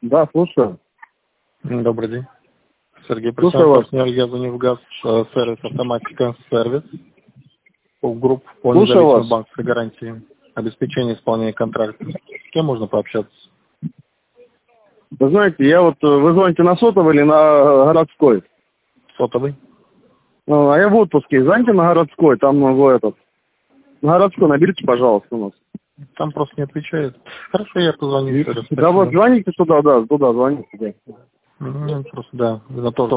Да, слушаю. Добрый день. Сергей Слушаю вас. партнер, я звоню в ГАЗ, сервис «Автоматика сервис», групп по Слушаю независимой вас. банковской гарантии, обеспечение исполнения контракта. С кем можно пообщаться? Вы знаете, вы звоните на сотовый или на городской? Сотовый. Ну, а я в отпуске. Звоните на городской, там на городской наберите, пожалуйста, у нас. Там просто не отвечает. Хорошо, я позвоню еще раз. Да, вот Спасибо. звоните туда звоните. Да. Просто да, на то,